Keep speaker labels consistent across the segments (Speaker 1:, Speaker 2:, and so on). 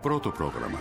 Speaker 1: Protoprograma.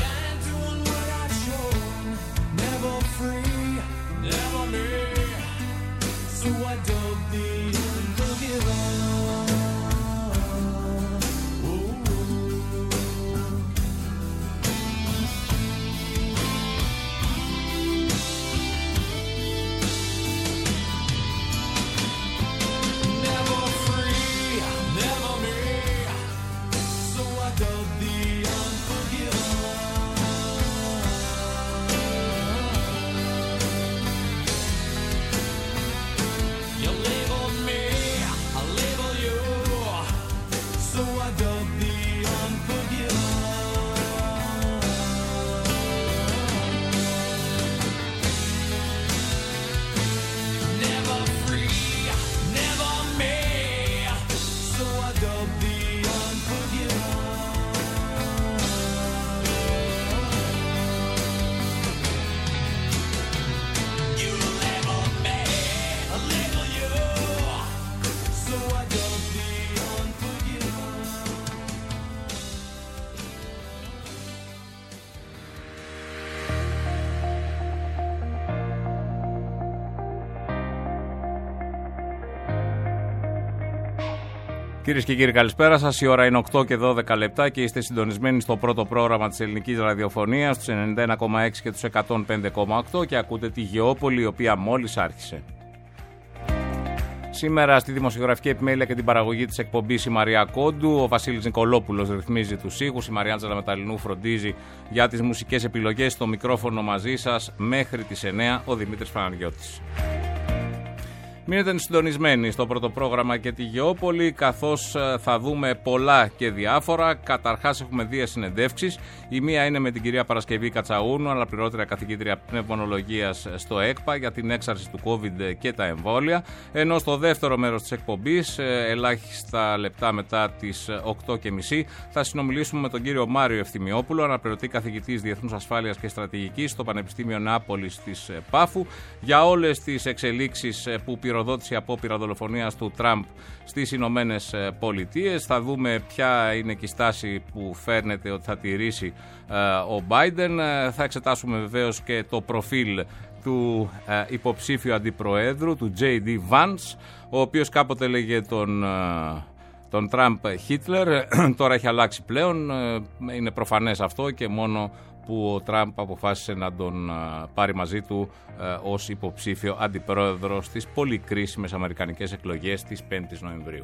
Speaker 2: Never free, never me.
Speaker 1: Κυρίες και κύριοι, καλησπέρα σας. Η ώρα είναι 8 και 12 λεπτά και είστε συντονισμένοι στο πρώτο πρόγραμμα της ελληνικής ραδιοφωνίας, στους 91,6 και τους 105,8 και ακούτε τη Γεώπολη, η οποία μόλις άρχισε. Σήμερα στη δημοσιογραφική επιμέλεια και την παραγωγή της εκπομπής η Μαρία Κόντου, ο Βασίλης Νικολόπουλος ρυθμίζει τους ήχους, η Μαριάντζελα Μεταλλινού φροντίζει για τις μουσικές επιλογές. Στο μικρόφωνο μαζί σας μέχρι τις 9 ο Δημήτρης Παναγιώτης. Μείνετε συντονισμένοι στο πρώτο πρόγραμμα και τη Γεώπολη, καθώς θα δούμε πολλά και διάφορα. Καταρχάς έχουμε δύο συνεντεύξεις. Η μία είναι με την κυρία Παρασκευή Κατσαούνου, αναπληρώτρια καθηγήτρια πνευμονολογίας στο ΕΚΠΑ, για την έξαρση του COVID και τα εμβόλια. Ενώ στο δεύτερο μέρος της εκπομπής, ελάχιστα λεπτά μετά τις 8.30, θα συνομιλήσουμε με τον κύριο Μάριο Ευθυμιόπουλο, αναπληρωτή καθηγητής Διεθνούς Ασφάλειας και Στρατηγικής στο Πανεπιστήμιο Νεάπολης της Πάφου, για όλες τις εξελίξεις που πυροδότηση απόπειρα δολοφονίας του Τραμπ στις Ηνωμένες Πολιτείες. Θα δούμε ποια είναι και η στάση που φέρνεται ότι θα τηρήσει ο Μπάιντεν. Θα εξετάσουμε βεβαίως και το προφίλ του υποψήφιου αντιπροέδρου, του J.D. Vance, ο οποίος κάποτε λέγε τον Τραμπ Χίτλερ. Τώρα έχει αλλάξει πλέον, είναι προφανές αυτό, και μόνο που ο Τραμπ αποφάσισε να τον πάρει μαζί του ως υποψήφιο αντιπρόεδρο στις πολύ κρίσιμες αμερικανικές εκλογές της 5ης Νοεμβρίου.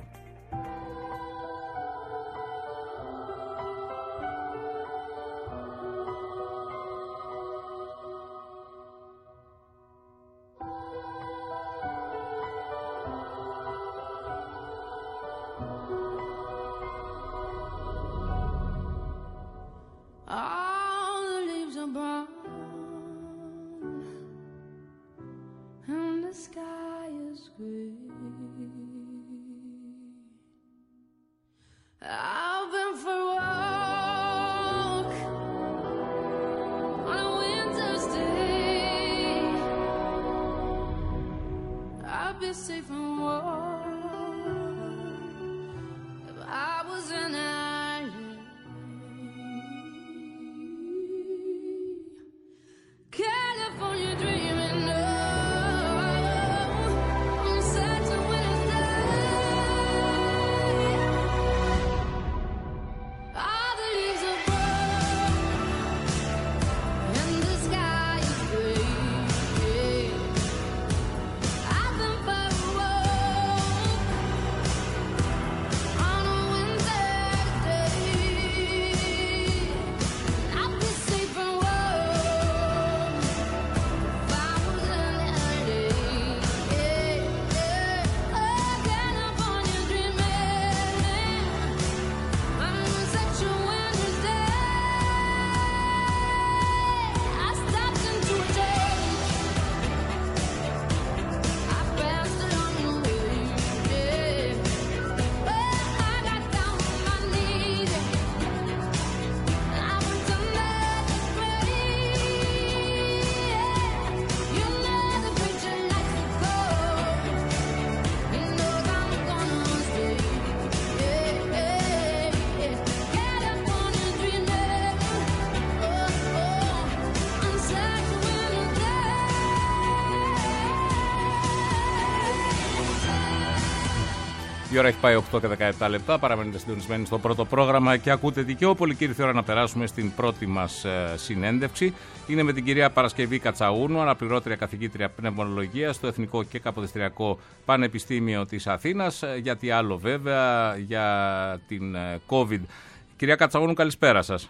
Speaker 1: Η ώρα έχει πάει 8 και 17 λεπτά. Παραμένετε συντονισμένοι στο πρώτο πρόγραμμα και ακούτε τη Γεώπολη. Και ήρθε η ώρα να περάσουμε στην πρώτη μας συνέντευξη. Είναι με την κυρία Παρασκευή Κατσαούνου, αναπληρώτρια καθηγήτρια πνευμονολογίας στο Εθνικό και Καποδιστριακό Πανεπιστήμιο της Αθήνας. Γιατί άλλο βέβαια, για την COVID. Κυρία Κατσαούνου, καλησπέρα σας.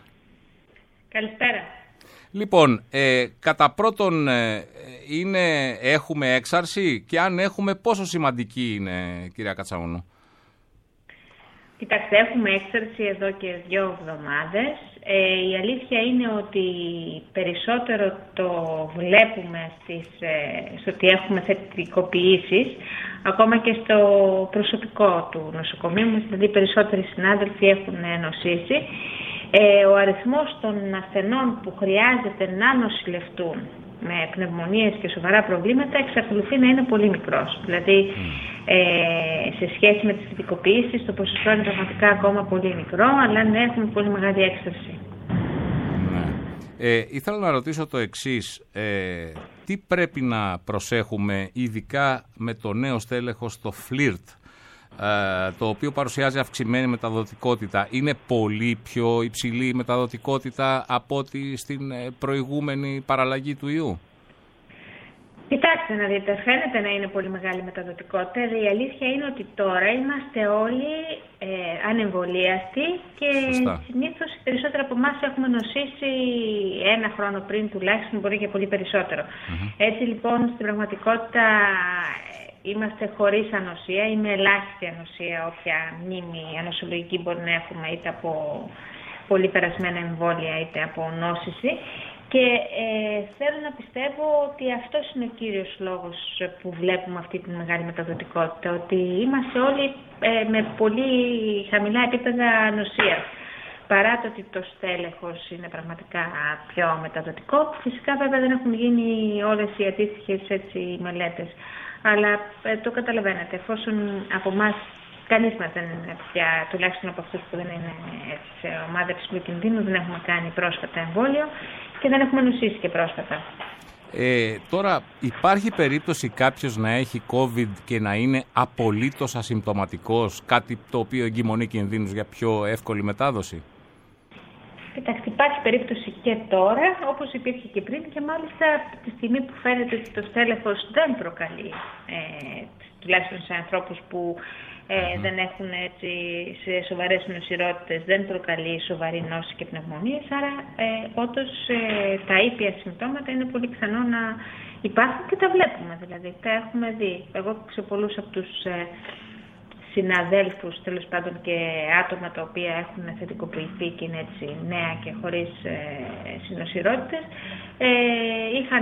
Speaker 2: Καλησπέρα.
Speaker 1: Λοιπόν, κατά πρώτον, έχουμε έξαρση, και αν έχουμε, πόσο σημαντική είναι, κυρία Κατσαούνου?
Speaker 2: Κοιτάξτε, έχουμε έξαρση εδώ και 2 εβδομάδες. Η αλήθεια είναι ότι περισσότερο το βλέπουμε στο ότι έχουμε θετικοποιήσεις, ακόμα και στο προσωπικό του νοσοκομείου μας, δηλαδή περισσότεροι συνάδελφοι έχουν νοσήσει. Ο αριθμός των ασθενών που χρειάζεται να νοσηλευτούν με πνευμονίες και σοβαρά προβλήματα εξακολουθεί να είναι πολύ μικρός. Δηλαδή, σε σχέση με τις θετικοποιήσεις, το ποσοστό είναι πραγματικά ακόμα πολύ μικρό, αλλά ναι, έχουμε πολύ μεγάλη έκσταση.
Speaker 1: Ήθελα να ρωτήσω το εξής. Τι πρέπει να προσέχουμε, ειδικά με το νέο στέλεχος, το φλιρτ, το οποίο παρουσιάζει αυξημένη μεταδοτικότητα. Είναι πολύ πιο υψηλή η μεταδοτικότητα από ό,τι στην προηγούμενη παραλλαγή του ιού?
Speaker 2: Κοιτάξτε να δείτε, φαίνεται να είναι πολύ μεγάλη μεταδοτικότητα. Η αλήθεια είναι ότι τώρα είμαστε όλοι ανεμβολίαστοι και συνήθως οι περισσότεροι από εμάς έχουμε νοσήσει 1 χρόνο πριν τουλάχιστον, μπορεί και πολύ περισσότερο. Έτσι λοιπόν στην πραγματικότητα είμαστε χωρίς ανοσία ή με ελάχιστη ανοσία, όποια μνήμη ανοσολογική μπορεί να έχουμε, είτε από πολύ περασμένα εμβόλια είτε από νόσηση. Και θέλω να πιστεύω ότι αυτός είναι ο κύριος λόγος που βλέπουμε αυτή τη μεγάλη μεταδοτικότητα, ότι είμαστε όλοι με πολύ χαμηλά επίπεδα νοσίας. Παρά το ότι το στέλεχος είναι πραγματικά πιο μεταδοτικό, φυσικά βέβαια δεν έχουν γίνει όλες οι αντίστοιχες μελέτες. Αλλά το καταλαβαίνετε, εφόσον από εμάς κανείς μας δεν είναι πια, τουλάχιστον από αυτούς που δεν είναι σε ομάδα υψηλού κινδύνου, δεν έχουμε κάνει πρόσφατα εμβόλιο και δεν έχουμε νοσήσει και πρόσφατα.
Speaker 1: Τώρα υπάρχει περίπτωση κάποιος να έχει COVID και να είναι απολύτως ασυμπτωματικός, κάτι το οποίο εγκυμονεί κινδύνους για πιο εύκολη μετάδοση?
Speaker 2: Κοιτάξτε, υπάρχει περίπτωση και τώρα, όπως υπήρχε και πριν, και μάλιστα τη στιγμή που φαίνεται ότι το στέλεχος δεν προκαλεί, τουλάχιστον σε ανθρώπους που δεν έχουν έτσι, σε σοβαρές νοσηρότητες, δεν προκαλεί σοβαρή νόση και πνευμονίες, άρα όντως τα ήπια συμπτώματα είναι πολύ πιθανό να υπάρχουν και τα βλέπουμε, δηλαδή τα έχουμε δει. Εγώ σε πολλούς από τους συναδέλφους, τέλος πάντων, και άτομα τα οποία έχουν θετικοποιηθεί και είναι έτσι νέα και χωρίς συνοσηρότητες, είχαν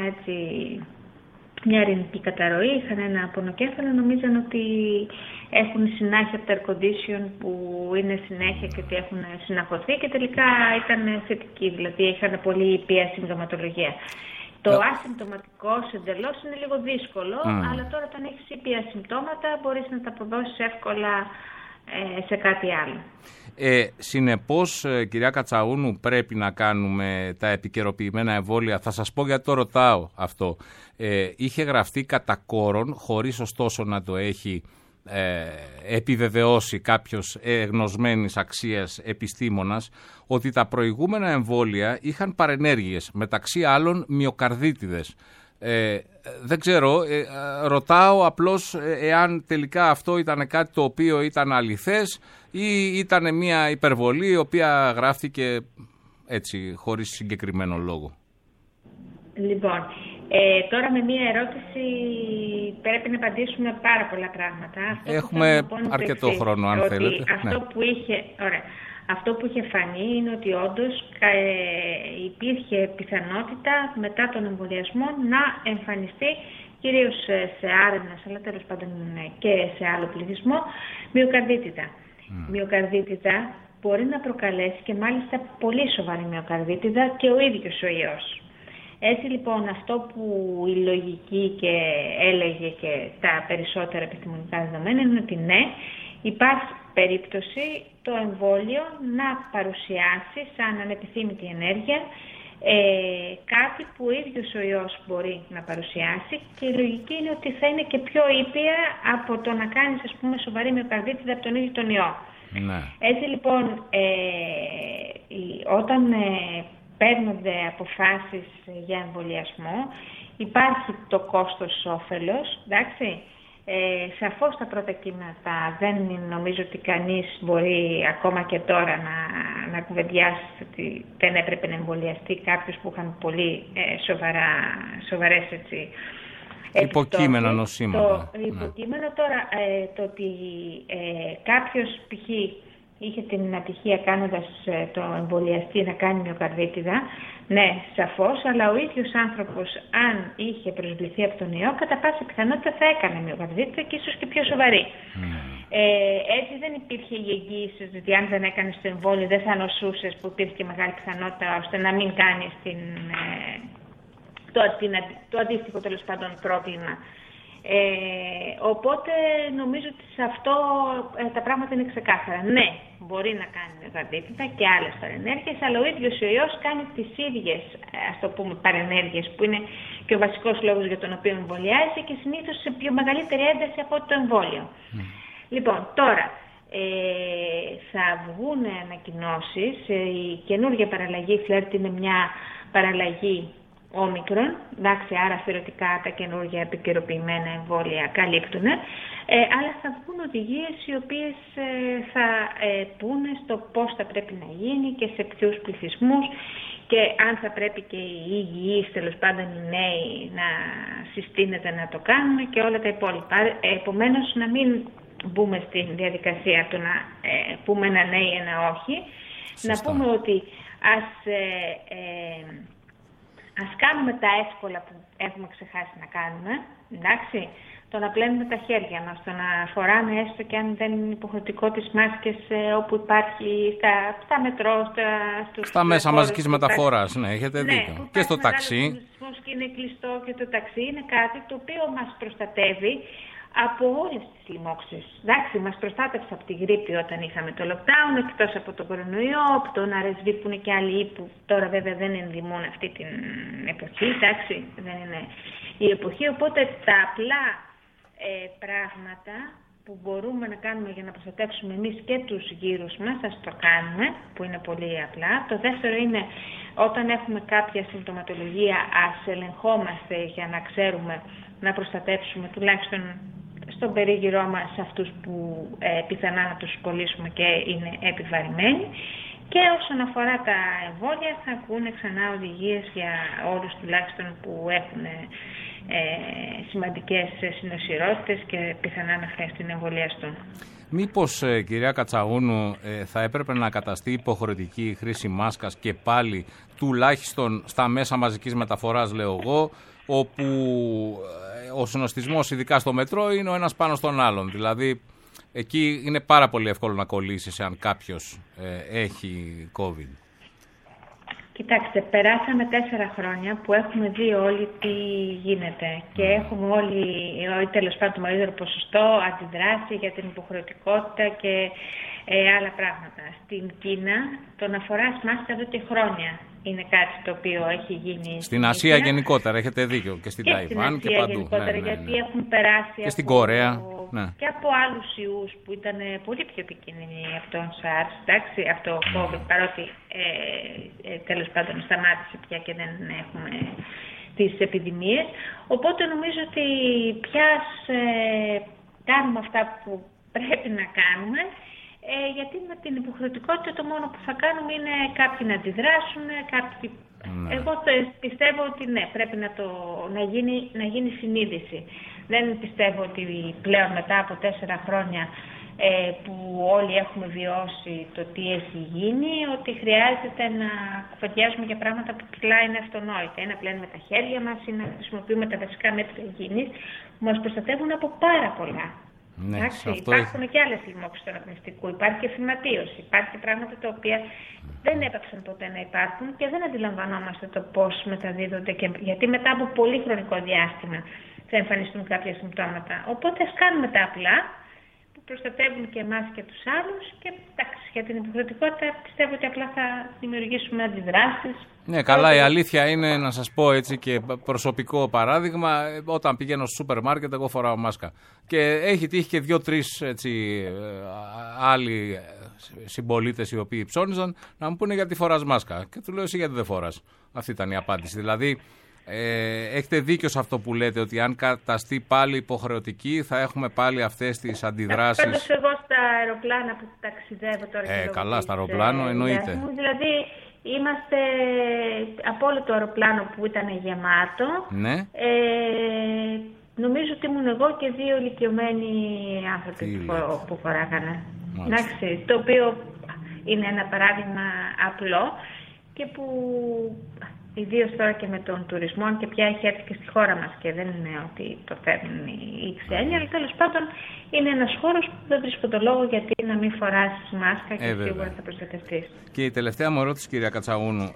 Speaker 2: μια ειρηνική καταρροή, είχαν ένα πονοκέφαλο, νομίζαν ότι έχουν συνάχεια από τα air condition που είναι συνέχεια και ότι έχουν συναχωθεί και τελικά ήταν θετικοί, δηλαδή είχαν πολύ ήπια συμπτωματολογία. Το ασυμπτωματικό εντελώς είναι λίγο δύσκολο, αλλά τώρα όταν έχεις ήπια συμπτώματα μπορείς να τα αποδώσεις εύκολα σε κάτι άλλο.
Speaker 1: Συνεπώς, κυρία Κατσαούνου, πρέπει να κάνουμε τα επικαιροποιημένα εμβόλια. Θα σας πω γιατί το ρωτάω αυτό. Είχε γραφτεί κατά κόρον, χωρίς ωστόσο να το έχει επιβεβαιώσει κάποιος γνωσμένης αξίας επιστήμονας, ότι τα προηγούμενα εμβόλια είχαν παρενέργειες, μεταξύ άλλων μυοκαρδίτιδες. Δεν ξέρω, ρωτάω απλώς εάν τελικά αυτό ήταν κάτι το οποίο ήταν αληθές ή ήταν μια υπερβολή η οποία γράφτηκε έτσι χωρίς συγκεκριμένο λόγο.
Speaker 2: Λοιπόν, τώρα με μία ερώτηση πρέπει να απαντήσουμε πάρα πολλά πράγματα.
Speaker 1: Έχουμε αρκετό χρόνο αν θέλετε.
Speaker 2: Αυτό που είχε φανεί είναι ότι όντως υπήρχε πιθανότητα μετά τον εμβολιασμό να εμφανιστεί κυρίως σε άρενες, αλλά τέλος πάντων και σε άλλο πληθυσμό, μυοκαρδίτιδα. Μυοκαρδίτιδα μπορεί να προκαλέσει και μάλιστα πολύ σοβαρή μυοκαρδίτιδα και ο ίδιος ο ιός. Έτσι λοιπόν αυτό που η λογική και έλεγε και τα περισσότερα επιστημονικά δεδομένα είναι ότι ναι, υπάρχει περίπτωση το εμβόλιο να παρουσιάσει σαν ανεπιθύμητη ενέργεια κάτι που ο ίδιος ο ιός μπορεί να παρουσιάσει και η λογική είναι ότι θα είναι και πιο ήπια από το να κάνεις ας πούμε σοβαρή μυοκαρδίτιδα από τον ίδιο τον ιό. Ναι. Έτσι λοιπόν όταν παίρνονται αποφάσεις για εμβολιασμό υπάρχει το κόστος όφελος, εντάξει. Σαφώς τα πρώτα κύματα δεν νομίζω ότι κανείς μπορεί ακόμα και τώρα να κουβεντιάσει ότι δεν έπρεπε να εμβολιαστεί κάποιος που είχαν πολύ σοβαρές
Speaker 1: υποκείμενα νοσήματα.
Speaker 2: Υποκείμενο τώρα το ότι κάποιος π.χ. είχε την ατυχία κάνοντας το εμβολιαστή να κάνει μυοκαρδίτιδα, ναι, σαφώς, αλλά ο ίδιος άνθρωπος, αν είχε προσβληθεί από τον ιό, κατά πάσα πιθανότητα θα έκανε μυοκαρδίτιδα και ίσως και πιο σοβαρή. Έτσι δεν υπήρχε η εγγύηση ότι αν δεν έκανες το εμβόλιο δεν θα νοσούσες, που υπήρχε και μεγάλη πιθανότητα ώστε να μην κάνεις το αντίστοιχο τέλος πάντων πρόβλημα. Οπότε νομίζω ότι σε αυτό τα πράγματα είναι ξεκάθαρα. Ναι, μπορεί να κάνει μυοκαρδίτιδα και άλλες παρενέργειες, αλλά ο ίδιος ο ιός κάνει τις ίδιες ας το πούμε παρενέργειες που είναι και ο βασικός λόγος για τον οποίο εμβολιάζει και συνήθως σε πιο μεγαλύτερη ένταση από το εμβόλιο. Λοιπόν, τώρα θα βγουν ανακοινώσεις. Η καινούργια παραλλαγή φλερτ είναι μια παραλλαγή όμικρον, εντάξει, άρα θεωρητικά τα καινούργια επικαιροποιημένα εμβόλια καλύπτουν, αλλά θα βγουν οδηγίες οι οποίες θα πούνε στο πώς θα πρέπει να γίνει και σε ποιους πληθυσμούς και αν θα πρέπει και οι υγιείς, τέλος πάντων οι νέοι, να συστήνεται να το κάνουν και όλα τα υπόλοιπα. Επομένως, να μην μπούμε στην διαδικασία του να πούμε ένα ναι ή ένα όχι. Σωστά. Να πούμε ότι ας κάνουμε τα εύκολα που έχουμε ξεχάσει να κάνουμε, εντάξει, το να πλένουμε τα χέρια μας, το να φοράμε έστω και αν δεν είναι υποχρεωτικό τις μάσκες όπου υπάρχει στα μετρό,
Speaker 1: στα μέσα μαζικής μεταφοράς, ναι, έχετε δίκιο. Και στο ταξί.
Speaker 2: Και είναι κλειστό και το ταξί είναι κάτι το οποίο μας προστατεύει από όλες τις λοιμώξεις. Εντάξει, μας προστάτευσε από τη γρίπη όταν είχαμε το lockdown, εκτός από τον κορονοϊό, από τον RSV που είναι και άλλοι που τώρα βέβαια δεν ενδημούν αυτή την εποχή, εντάξει, δεν είναι η εποχή, οπότε τα απλά πράγματα που μπορούμε να κάνουμε για να προστατεύσουμε εμείς και τους γύρους μας, ας το κάνουμε, που είναι πολύ απλά. Το δεύτερο είναι όταν έχουμε κάποια συμπτωματολογία, ας ελεγχόμαστε για να ξέρουμε να προστατεύσουμε τουλάχιστον στον περίγυρό μας αυτούς που πιθανά να τους κολλήσουμε και είναι επιβαρημένοι. Και όσον αφορά τα εμβόλια θα βγουν ξανά οδηγίες για όλους τουλάχιστον που έχουν σημαντικές συνοσιρότητες και πιθανά να χρειαστεί να εμβολιαστούν.
Speaker 1: Μήπως, κυρία Κατσαγούνου, θα έπρεπε να καταστεί υποχρεωτική η χρήση μάσκας και πάλι τουλάχιστον στα μέσα μαζικής μεταφοράς, λέω εγώ, όπου ο συνοστισμός, ειδικά στο μετρό, είναι ο ένας πάνω στον άλλον. Δηλαδή, εκεί είναι πάρα πολύ εύκολο να κολλήσεις αν κάποιος έχει COVID.
Speaker 2: Κοιτάξτε, περάσαμε 4 χρόνια που έχουμε δει όλοι τι γίνεται και έχουμε όλοι, τέλος πάντων το μεγαλύτερο ποσοστό, αντιδράσει για την υποχρεωτικότητα και άλλα πράγματα. Στην Κίνα το να φοράς μάσκα εδώ και χρόνια είναι κάτι το οποίο έχει γίνει.
Speaker 1: Στην Ασία γενικότερα, έχετε δίκιο, και στην Ταϊβάν και παντού.
Speaker 2: Γενικότερα, γιατί έχουν περάσει
Speaker 1: και στην Κορέα.
Speaker 2: Και από άλλους ιούς που ήταν πολύ πιο επικίνδυνοι από τον SARS, εντάξει, από το COVID, παρότι τέλος πάντων σταμάτησε πια και δεν έχουμε τις επιδημίες. Οπότε νομίζω ότι πια κάνουμε αυτά που πρέπει να κάνουμε, γιατί με την υποχρεωτικότητα το μόνο που θα κάνουμε είναι κάποιοι να αντιδράσουν, κάποιοι... Εγώ πιστεύω ότι ναι, πρέπει να γίνει συνείδηση. Δεν πιστεύω ότι πλέον μετά από 4 χρόνια που όλοι έχουμε βιώσει το τι έχει γίνει, ότι χρειάζεται να κουβεντιάζουμε για πράγματα που απλά είναι αυτονόητα. Ή να πλένουμε τα χέρια μας ή να χρησιμοποιούμε τα βασικά μέτρα υγιεινής που μας προστατεύουν από πάρα πολλά.
Speaker 1: Ναι,
Speaker 2: υπάρχουν και άλλες λοιμώξεις του αναπνευστικού, υπάρχει και φυματίωση, υπάρχει πράγματα τα οποία δεν έπαψαν ποτέ να υπάρχουν και δεν αντιλαμβανόμαστε το πώς μεταδίδονται, γιατί μετά από πολύ χρονικό διάστημα θα εμφανιστούν κάποια συμπτώματα. Οπότε ας κάνουμε τα απλά που προστατεύουν και εμάς και τους άλλους και εντάξει, για την υποχρεωτικότητα πιστεύω ότι απλά θα δημιουργήσουμε αντιδράσεις.
Speaker 1: Ναι, καλά, η αλήθεια είναι, να σας πω έτσι και προσωπικό παράδειγμα, όταν πηγαίνω στο σούπερ μάρκετ εγώ φοράω μάσκα και έχει τύχει και 2-3 άλλοι συμπολίτες οι οποίοι ψώνιζαν να μου πούνε γιατί φοράς μάσκα και του λέω εσύ γιατί δεν φοράς. Αυτή ήταν η απάντηση. Δηλαδή έχετε δίκιο σε αυτό που λέτε, ότι αν καταστεί πάλι υποχρεωτική θα έχουμε πάλι αυτές τις αντιδράσεις.
Speaker 2: Πάντως εγώ στα αεροπλάνα που ταξιδεύω τώρα
Speaker 1: καλά, στα αεροπλάνο εννοείται.
Speaker 2: Δηλαδή είμαστε από όλο το αεροπλάνο που ήταν γεμάτο. Ναι. Νομίζω ότι ήμουν εγώ και 2 ηλικιωμένοι άνθρωποι που φοράγανε. Εντάξει, το οποίο είναι ένα παράδειγμα απλό και που ιδίως τώρα και με τον τουρισμό και πια έχει έρθει και στη χώρα μας και δεν είναι ότι το φέρνουν οι ξένοι, αλλά τέλος πάντων είναι ένας χώρος που δεν βρίσκω το λόγο γιατί να μην φοράσεις μάσκα και σίγουρα θα προστατευτείς.
Speaker 1: Και η τελευταία μου ερώτηση, κυρία Κατσαγούνου,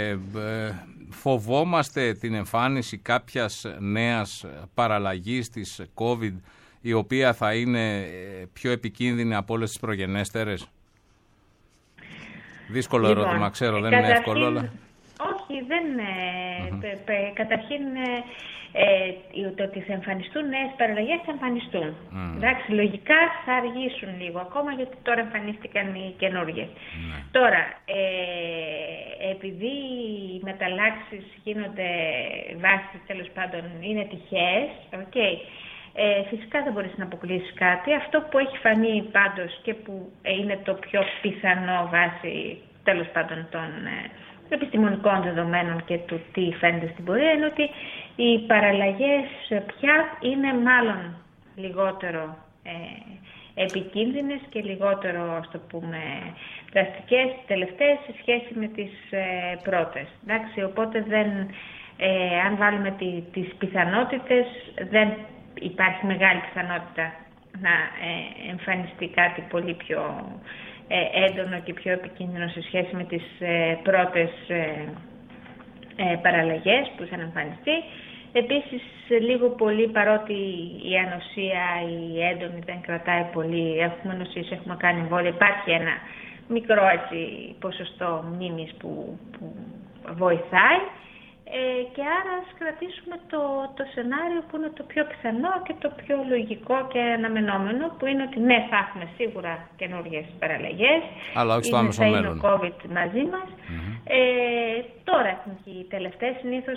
Speaker 1: φοβόμαστε την εμφάνιση κάποιας νέας παραλλαγής της COVID η οποία θα είναι πιο επικίνδυνη από όλες τις προγενέστερες? Δύσκολο ερώτημα, ξέρω, δεν είναι εύκολο, αλλά...
Speaker 2: Όχι, Όχι, δεν. Καταρχήν, το ότι θα εμφανιστούν νέες παραλλαγές θα εμφανιστούν. Εντάξει, λογικά θα αργήσουν λίγο ακόμα, γιατί τώρα εμφανίστηκαν οι καινούργιες. Τώρα, επειδή οι μεταλλάξεις γίνονται βάσεις, τέλος πάντων, είναι τυχαίες, okay, φυσικά δεν μπορείς να αποκλείσεις κάτι. Αυτό που έχει φανεί πάντως και που είναι το πιο πιθανό βάση, τέλος πάντων, των επιστημονικών δεδομένων και του τι φαίνεται στην πορεία, είναι ότι οι παραλλαγές πια είναι μάλλον λιγότερο επικίνδυνες και λιγότερο, ας το πούμε, δραστικές τελευταίες σε σχέση με τις πρώτες. Εντάξει, οπότε αν βάλουμε τις πιθανότητες, δεν υπάρχει μεγάλη πιθανότητα να εμφανιστεί κάτι πολύ πιο έντονο και πιο επικίνδυνο σε σχέση με τις πρώτες παραλλαγές που είχαν εμφανιστεί. Επίσης, λίγο πολύ, παρότι η ανοσία, η έντονη δεν κρατάει πολύ, έχουμε νοσήσει, έχουμε κάνει εμβόλια, υπάρχει ένα μικρό ποσοστό μνήμης που βοηθάει. Και άρα ας κρατήσουμε το σενάριο που είναι το πιο πιθανό και το πιο λογικό και αναμενόμενο, που είναι ότι ναι, θα έχουμε σίγουρα καινούργιες παραλλαγές.
Speaker 1: Αλλά όχι στο άμεσο μέλλον.
Speaker 2: Είναι το COVID μαζί μας. Τώρα έχουν και οι τελευταίες συνήθως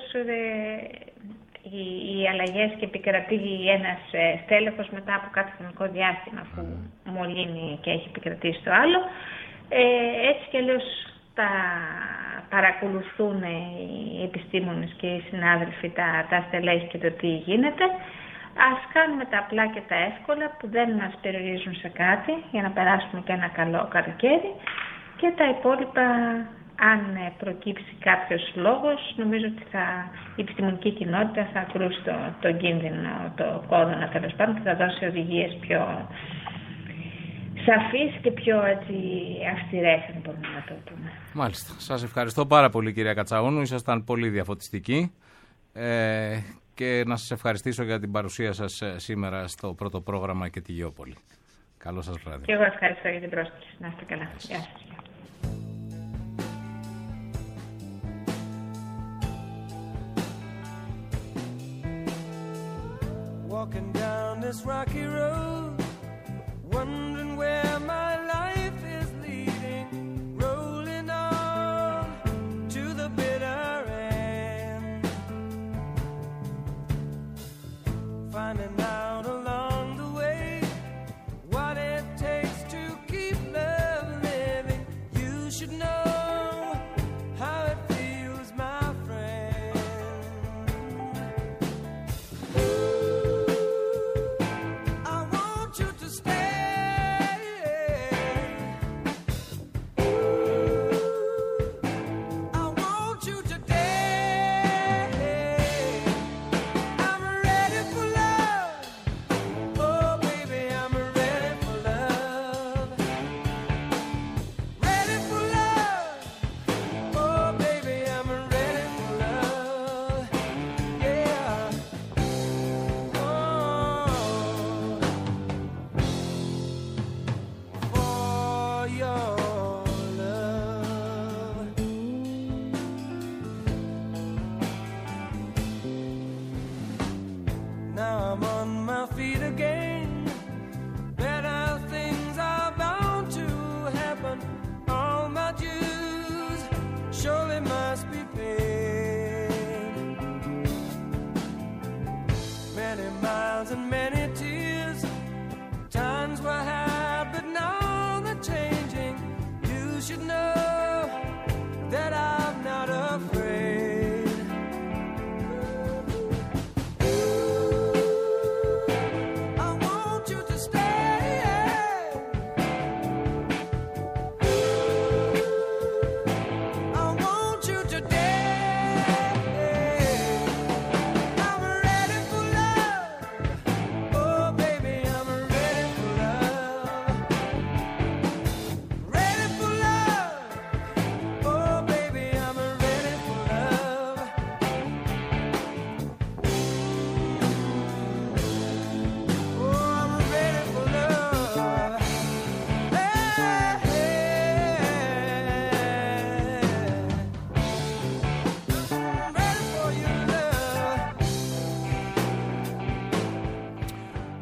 Speaker 2: οι αλλαγές και επικρατεί ένας στέλεχος μετά από κάποιο χρονικό διάστημα που μολύνει και έχει επικρατήσει το άλλο. Έτσι κι αλλιώς τα παρακολουθούν οι επιστήμονες και οι συνάδελφοι, τα στελέχη και το τι γίνεται. Ας κάνουμε τα απλά και τα εύκολα που δεν μας περιορίζουν σε κάτι, για να περάσουμε και ένα καλό καλοκαίρι, και τα υπόλοιπα, αν προκύψει κάποιος λόγος, νομίζω ότι η επιστημονική κοινότητα θα ακρούσει τον κίνδυνο, το κόδωνα, τέλος πάντων, και θα δώσει οδηγίες πιο σαφείς και πιο αυστηρές, αν μπορούμε να το πούμε.
Speaker 1: Μάλιστα. Σας ευχαριστώ πάρα πολύ, κυρία Κατσαούνου. Ήσασταν πολύ διαφωτιστικοί. Και να σας ευχαριστήσω για την παρουσία σας σήμερα στο πρώτο πρόγραμμα και τη Γεώπολη. Καλό σας βράδυ.
Speaker 2: Και εγώ ευχαριστώ για την πρόσκληση. Να είστε καλά. Γεια σας.
Speaker 3: Walking down this rocky road, wondering where my life is leading, rolling on to the bitter end, finding out along the way what it takes to keep love living. You should know how it feels, my friend. I want you to stay. I want you today. I'm ready for love. Oh, baby, I'm ready for love. Ready for love. Oh, baby, I'm ready for love. Yeah. For your love. Now I'm on my feet again. Better things are bound to happen. All my dues surely must be paid. Many miles and many tears. Times were hard, but now they're changing. You should know that I'm not afraid. I want you to stay. I want you today. I'm ready for love. Oh,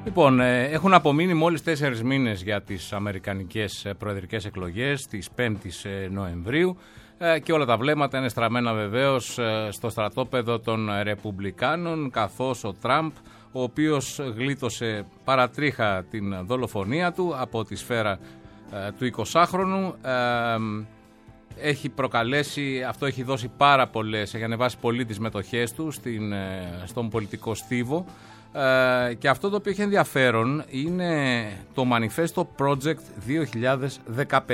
Speaker 1: Λοιπόν, έχουν απομείνει μόλις 4 μήνες για τις αμερικανικές προεδρικές εκλογές της 5ης Νοεμβρίου και όλα τα βλέμματα είναι στραμμένα βεβαίως στο στρατόπεδο των Ρεπουμπλικάνων, καθώς ο Τραμπ, ο οποίος γλίτωσε παρατρίχα την δολοφονία του από τη σφαίρα του 20χρονου, έχει προκαλέσει, αυτό έχει δώσει πάρα πολλές, έχει ανεβάσει πολύ τις μετοχές του στον πολιτικό στίβο. Και αυτό το οποίο έχει ενδιαφέρον είναι το Manifesto Project 2015.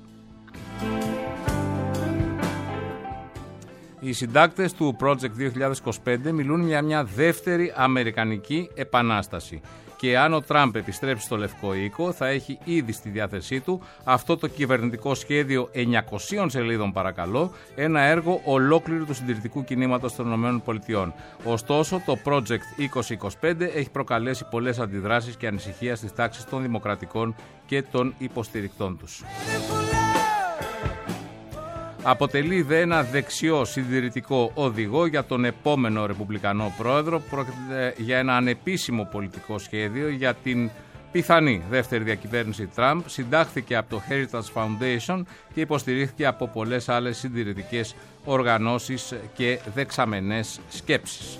Speaker 1: Οι συντάκτες του Project 2025 μιλούν για μια δεύτερη Αμερικανική επανάσταση. Και αν ο Τραμπ επιστρέψει στο Λευκό Οίκο, θα έχει ήδη στη διάθεσή του αυτό το κυβερνητικό σχέδιο 900 σελίδων, παρακαλώ, ένα έργο ολόκληρου του συντηρητικού κινήματος των ΗΠΑ. Ωστόσο, το Project 2025 έχει προκαλέσει πολλές αντιδράσεις και ανησυχία στις τάξεις των δημοκρατικών και των υποστηρικτών τους. Αποτελεί δε ένα δεξιό συντηρητικό οδηγό για τον επόμενο ρεπουμπλικανό πρόεδρο. Πρόκειται για ένα ανεπίσημο πολιτικό σχέδιο για την πιθανή δεύτερη διακυβέρνηση Τραμπ. Συντάχθηκε από το Heritage Foundation και υποστηρίχθηκε από πολλές άλλες συντηρητικές οργανώσεις και δεξαμενές σκέψεις.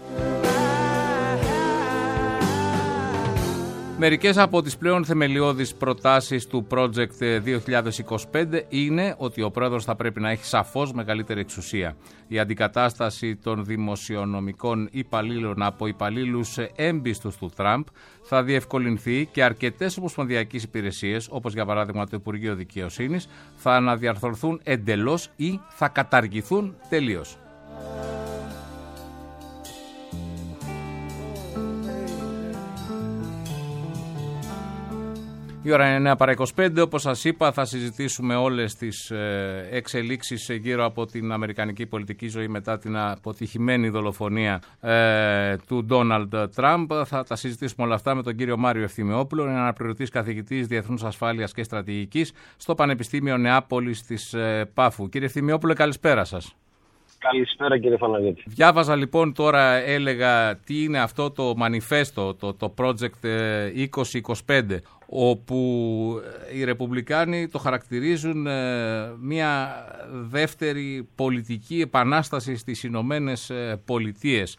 Speaker 1: Μερικές από τις πλέον θεμελιώδεις προτάσεις του Project 2025 είναι ότι ο πρόεδρος θα πρέπει να έχει σαφώς μεγαλύτερη εξουσία. Η αντικατάσταση των δημοσιονομικών υπαλλήλων από υπαλλήλους έμπιστους του Τραμπ θα διευκολυνθεί και αρκετές ομοσπονδιακές υπηρεσίες, όπως για παράδειγμα το Υπουργείο Δικαιοσύνης, θα αναδιαρθρωθούν εντελώς ή θα καταργηθούν τελείως. Η ώρα είναι 9:25, όπως σας είπα θα συζητήσουμε όλες τις εξελίξεις γύρω από την αμερικανική πολιτική ζωή μετά την αποτυχημένη δολοφονία του Ντόναλντ Τραμπ. Θα τα συζητήσουμε όλα αυτά με τον κύριο Μάριο Ευθυμιόπουλο, είναι αναπληρωτής καθηγητής Διεθνούς Ασφάλειας και Στρατηγικής στο Πανεπιστήμιο Νεάπολης της Πάφου. Κύριε Ευθυμιόπουλο, καλησπέρα σας.
Speaker 4: Καλησπέρα κύριε Φαναγιώτη.
Speaker 1: Διάβαζα λοιπόν τώρα, έλεγα, τι είναι αυτό το μανιφέστο, το Project 2025, όπου οι Ρεπουμπλικάνοι το χαρακτηρίζουν μια δεύτερη πολιτική επανάσταση στις Ηνωμένες Πολιτείες.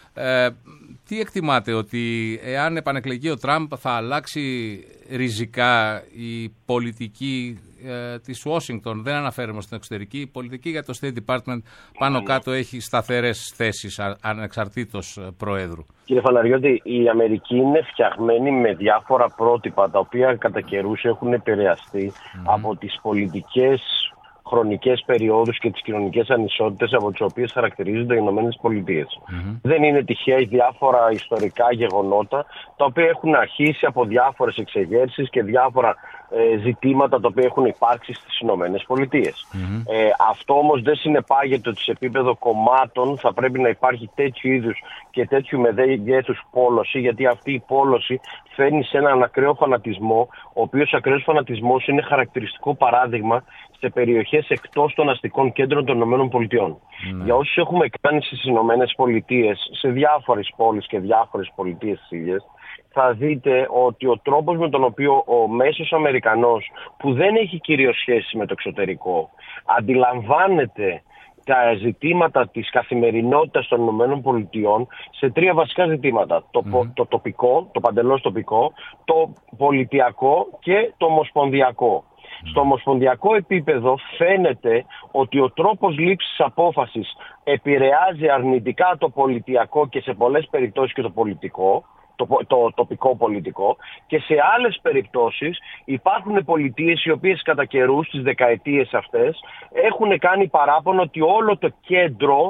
Speaker 1: Τι εκτιμάτε, ότι εάν επανεκλεγεί ο Τραμπ θα αλλάξει ριζικά η πολιτική της Ουάσιγκτον? Δεν αναφέρομαι στην εξωτερική πολιτική, για το State Department πάνω κάτω έχει σταθερές θέσεις ανεξαρτήτως Προέδρου.
Speaker 4: Κύριε Φαναριώτη, η Αμερική είναι φτιαγμένη με διάφορα πρότυπα τα οποία κατά καιρούς έχουν επηρεαστεί από τις πολιτικές χρονικές περιόδους και τις κοινωνικές ανισότητες από τις οποίες χαρακτηρίζονται οι Ηνωμένες Πολιτείες. Δεν είναι τυχαία οι διάφορα ιστορικά γεγονότα τα οποία έχουν αρχίσει από διάφορες εξεγέρσεις και διάφορα ζητήματα τα οποία έχουν υπάρξει στις Ηνωμένες Πολιτείες. Αυτό όμως δεν συνεπάγεται ότι σε επίπεδο κομμάτων θα πρέπει να υπάρχει τέτοιου είδους και τέτοιου μεγέθους πόλωση, γιατί αυτή η πόλωση φέρνει σε έναν ακραίο φανατισμό, ο οποίος ακραίος φανατισμός είναι χαρακτηριστικό παράδειγμα σε περιοχές εκτός των αστικών κέντρων των ΗΠΑ. Για όσους έχουμε κάνει στις ΗΠΑ, σε διάφορες πόλεις και διάφορες πολιτείες της ίδιας, θα δείτε ότι ο τρόπος με τον οποίο ο μέσος Αμερικανός, που δεν έχει κυρίως σχέση με το εξωτερικό, αντιλαμβάνεται τα ζητήματα της καθημερινότητας των ΗΠΑ σε τρία βασικά ζητήματα. Το τοπικό, το παντελώς τοπικό, το πολιτιακό και το ομοσπονδιακό. Στο ομοσπονδιακό επίπεδο φαίνεται ότι ο τρόπος λήψης απόφασης επηρεάζει αρνητικά το πολιτιακό και σε πολλές περιπτώσεις και το πολιτικό, το τοπικό πολιτικό, και σε άλλες περιπτώσεις υπάρχουν πολιτείες οι οποίες κατά καιρούς στις δεκαετίες αυτές έχουν κάνει παράπονο ότι όλο το κέντρο,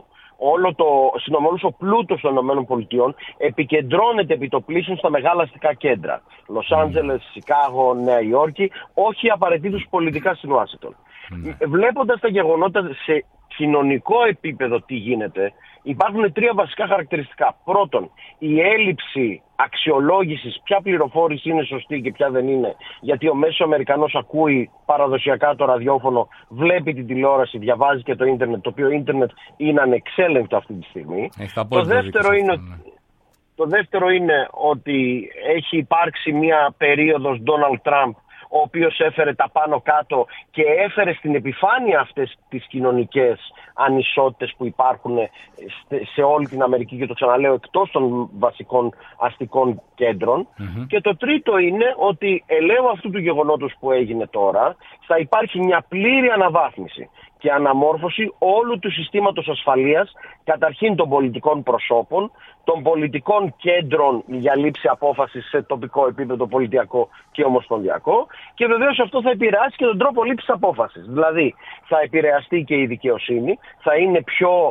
Speaker 4: όλος ο πλούτος των ΗΠΑ επικεντρώνεται επί το πλήσιο στα μεγάλα αστικά κέντρα. Λος Άντζελες, Σικάγο, Νέα Υόρκη, όχι απαραίτητος πολιτικά στην Ουάσιγκτον. Βλέποντας τα γεγονότα σε κοινωνικό επίπεδο τι γίνεται, υπάρχουν τρία βασικά χαρακτηριστικά. Πρώτον, η έλλειψη αξιολόγησης ποια πληροφόρηση είναι σωστή και ποια δεν είναι, γιατί ο μέσος Αμερικανός ακούει παραδοσιακά το ραδιόφωνο, βλέπει την τηλεόραση, διαβάζει και το ίντερνετ, το οποίο ίντερνετ είναι ανεξέλεγκτο αυτή τη στιγμή. Το δεύτερο είναι ότι Το δεύτερο είναι ότι έχει υπάρξει μια περίοδος Donald Trump, ο οποίος έφερε τα πάνω κάτω και έφερε στην επιφάνεια αυτές τις κοινωνικές ανισότητες που υπάρχουν σε όλη την Αμερική, και το ξαναλέω, εκτός των βασικών αστικών κέντρων. Και το τρίτο είναι ότι ελέω αυτού του γεγονότος που έγινε τώρα θα υπάρχει μια πλήρη αναβάθμιση και αναμόρφωση όλου του συστήματος ασφαλείας, καταρχήν των πολιτικών προσώπων, των πολιτικών κέντρων για λήψη απόφασης σε τοπικό επίπεδο, πολιτιακό και ομοσπονδιακό, και βεβαίως αυτό θα επηρεάσει και τον τρόπο λήψης απόφασης. Δηλαδή θα επηρεαστεί και η δικαιοσύνη, θα είναι πιο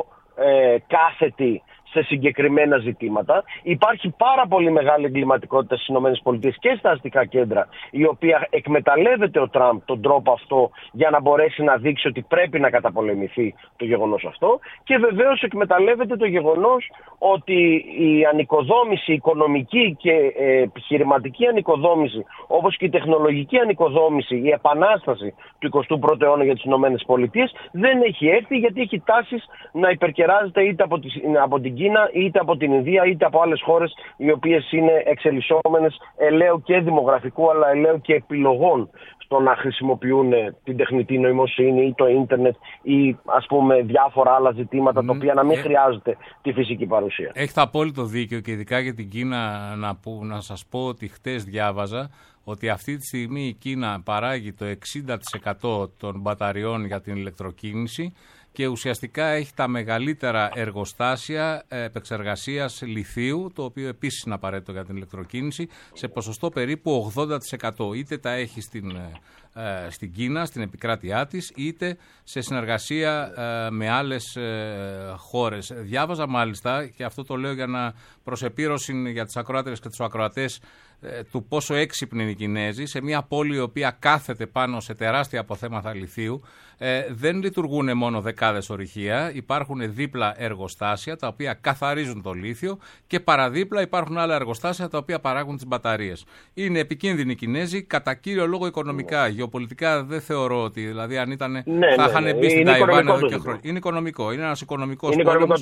Speaker 4: κάθετη σε συγκεκριμένα ζητήματα. Υπάρχει πάρα πολύ μεγάλη εγκληματικότητα στις ΗΠΑ και στα αστικά κέντρα, η οποία εκμεταλλεύεται ο Τραμπ τον τρόπο αυτό για να μπορέσει να δείξει ότι πρέπει να καταπολεμηθεί το γεγονός αυτό, και βεβαίως εκμεταλλεύεται το γεγονός ότι η ανοικοδόμηση, η οικονομική και επιχειρηματική ανοικοδόμηση, όπως και η τεχνολογική ανοικοδόμηση, η επανάσταση του 21ου αιώνα για τις ΗΠΑ δεν έχει έρθει, γιατί έχει τάσεις να υπερκεράζεται είτε από την Κίνα, είτε από την Ινδία, είτε από άλλες χώρες οι οποίες είναι εξελισσόμενες, ελέω και δημογραφικού, αλλά ελέω και επιλογών στο να χρησιμοποιούν την τεχνητή νοημοσύνη ή το ίντερνετ ή ας πούμε διάφορα άλλα ζητήματα τα οποία να μην χρειάζεται τη φυσική παρουσία.
Speaker 1: Έχετε απόλυτο δίκιο, και ειδικά για την Κίνα να σας πω ότι χτες διάβαζα ότι αυτή τη στιγμή η Κίνα παράγει το 60% των μπαταριών για την ηλεκτροκίνηση και ουσιαστικά έχει τα μεγαλύτερα εργοστάσια επεξεργασίας λιθίου, το οποίο επίσης είναι απαραίτητο για την ηλεκτροκίνηση, σε ποσοστό περίπου 80%. Είτε τα έχει στην Κίνα, στην επικράτειά της, είτε σε συνεργασία με άλλες χώρες. Διάβαζα μάλιστα, και αυτό το λέω για να προσεπίρωση για τις ακροάτερες και τους ακροατές, του πόσο έξυπνοι είναι οι Κινέζοι, σε μια πόλη η οποία κάθεται πάνω σε τεράστια αποθέματα λιθίου. Δεν λειτουργούν μόνο δεκάδες ορυχεία, υπάρχουν δίπλα εργοστάσια τα οποία καθαρίζουν το λίθιο και παραδίπλα υπάρχουν άλλα εργοστάσια τα οποία παράγουν τις μπαταρίες. Είναι επικίνδυνοι οι Κινέζοι, κατά κύριο λόγο οικονομικά. Γεωπολιτικά δεν θεωρώ ότι, δηλαδή, αν ήταν. Θα είχαν μπει στην Ταϊβάν εδώ και χρόνια. Είναι οικονομικό, είναι ένας οικονομικός πόλεμος.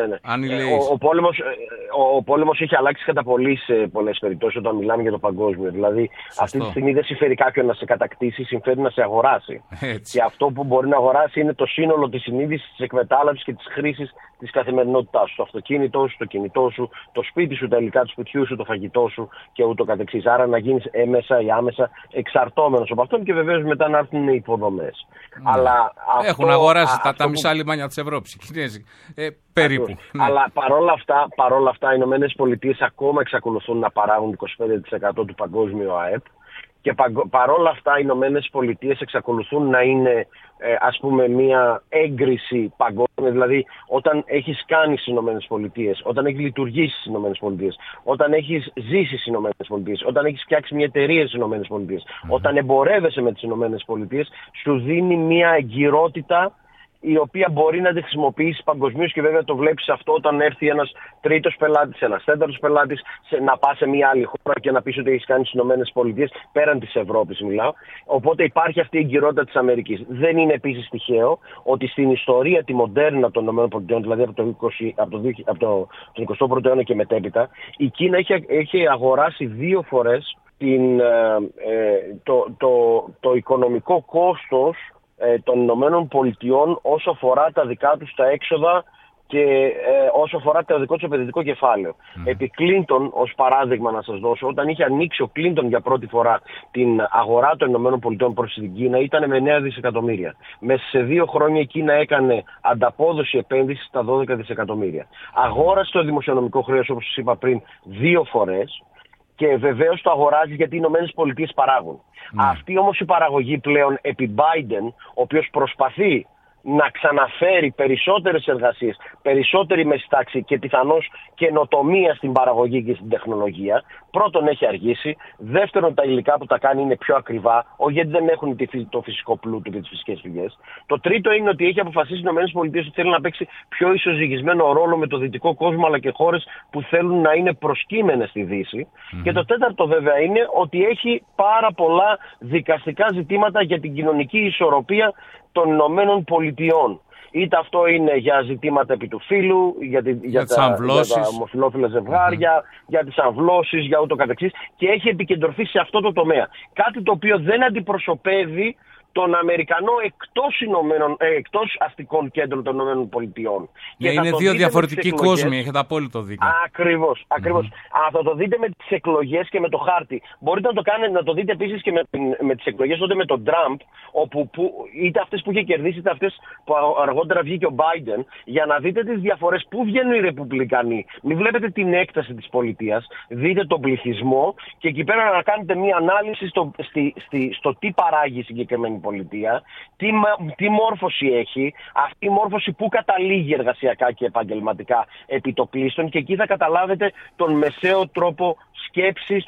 Speaker 4: Ο πόλεμος έχει αλλάξει κατά πολύ σε πολλές περιπτώσεις όταν μιλάμε για το παγκόσμιο. Δηλαδή, αυτή τη στιγμή δεν συμφέρει κάποιον να σε κατακτήσει, συμφέρει να σε αγοράσει.
Speaker 1: Έτσι.
Speaker 4: Και αυτό που μπορεί να αγοράσει είναι το σύνολο της συνείδησης, της εκμετάλλευσης και της χρήσης της καθημερινότητάς σου. Το αυτοκίνητό σου, το κινητό σου, το σπίτι σου, τα υλικά του σπιτιού σου, το φαγητό σου και ούτω καθεξής. Άρα να γίνεις έμεσα ή άμεσα εξαρτώμενος από αυτόν, και βεβαίως μετά να έρθουν οι υποδομές. Αλλά
Speaker 1: έχουν αγοράσει τα μισά λιμάνια της Ευρώπης οι Κινέζοι. Περίπου.
Speaker 4: Ναι. Αλλά παρόλα αυτά οι ΗΠΑ ακόμα εξακολουθούν να παράγουν 25% του παγκόσμιου ΑΕΠ. Και παρόλα αυτά οι ΗΠΑ εξακολουθούν να είναι ας πούμε μια έγκριση παγκόσμια. Δηλαδή όταν έχεις κάνει στις ΗΠΑ, όταν έχεις λειτουργήσει στις ΗΠΑ, όταν έχεις ζήσει στις ΗΠΑ, όταν έχεις φτιάξει μια εταιρεία στις ΗΠΑ, όταν εμπορεύεσαι με τις ΗΠΑ, σου δίνει μια εγκυρότητα η οποία μπορεί να τη χρησιμοποιήσει παγκοσμίως, και βέβαια το βλέπεις αυτό όταν έρθει ένας τρίτος πελάτης, ένας τέταρτος πελάτης, να πας σε μια άλλη χώρα και να πεις ότι έχεις κάνει στις ΗΠΑ, πέραν της Ευρώπης μιλάω. Οπότε υπάρχει αυτή η εγκυρότητα της Αμερικής. Δεν είναι επίσης τυχαίο ότι στην ιστορία τη μοντέρνα των ΗΠΑ, δηλαδή από τον 21ο αιώνα και μετέπειτα, η Κίνα έχει αγοράσει 2 φορές το οικονομικό κόστος των Ηνωμένων Πολιτειών όσο αφορά τα δικά τους τα έξοδα και όσο αφορά το δικό του επενδυτικό κεφάλαιο. Επί Κλίντον, ως παράδειγμα να σας δώσω, όταν είχε ανοίξει ο Κλίντον για πρώτη φορά την αγορά των ΗΠΑ προς την Κίνα, ήταν με 9 δισεκατομμύρια. Μέσα σε 2 χρόνια η Κίνα έκανε ανταπόδοση επένδυσης στα 12 δισεκατομμύρια. Αγόρασε το δημοσιονομικό χρέος, όπως σας είπα πριν, 2 φορές. Και βεβαίως το αγοράζει γιατί οι ΗΠΑ παράγουν. Αυτή όμως η παραγωγή πλέον επί Biden, ο οποίος προσπαθεί να ξαναφέρει περισσότερες εργασίες, περισσότερη μεσητάξη και πιθανώς καινοτομία στην παραγωγή και στην τεχνολογία, πρώτον έχει αργήσει, δεύτερον τα υλικά που τα κάνει είναι πιο ακριβά, όχι γιατί δεν έχουν το φυσικό πλούτο και τις φυσικές πηγές. Το τρίτο είναι ότι έχει αποφασίσει οι ΗΠΑ ότι θέλει να παίξει πιο ισοζυγισμένο ρόλο με το δυτικό κόσμο, αλλά και χώρες που θέλουν να είναι προσκύμενες στη Δύση. Και το τέταρτο βέβαια είναι ότι έχει πάρα πολλά δικαστικά ζητήματα για την κοινωνική ισορροπία των Ηνωμένων Πολιτειών. είτε αυτό είναι για ζητήματα επί του φύλου, για τα ομοφυλόφιλα ζευγάρια, για τις αμβλώσεις, για ούτω καθεξής, και έχει επικεντρωθεί σε αυτό το τομέα. Κάτι το οποίο δεν αντιπροσωπεύει τον Αμερικανό εκτός αστικών κέντρων των ΗΠΑ.
Speaker 1: Ναι, είναι δύο διαφορετικοί κόσμοι, έχετε απόλυτο δίκιο.
Speaker 4: Ακριβώς. Αν θα το δείτε με τις εκλογές και με το χάρτη, μπορείτε να το δείτε επίσης και με τις εκλογές τότε με τον Τραμπ, όπου είτε αυτές που είχε κερδίσει, είτε αυτές που αργότερα βγήκε ο Biden, για να δείτε τις διαφορές. Πού βγαίνουν οι Ρεπουμπλικανοί. Μην βλέπετε την έκταση της πολιτείας, δείτε τον πληθυσμό και εκεί πέρα να κάνετε μία ανάλυση στο τι παράγει η συγκεκριμένη πολιτεία, τι μόρφωση έχει, αυτή η μόρφωση που καταλήγει εργασιακά και επαγγελματικά επιτοπλίστων, και εκεί θα καταλάβετε τον μεσαίο τρόπο σκέψης,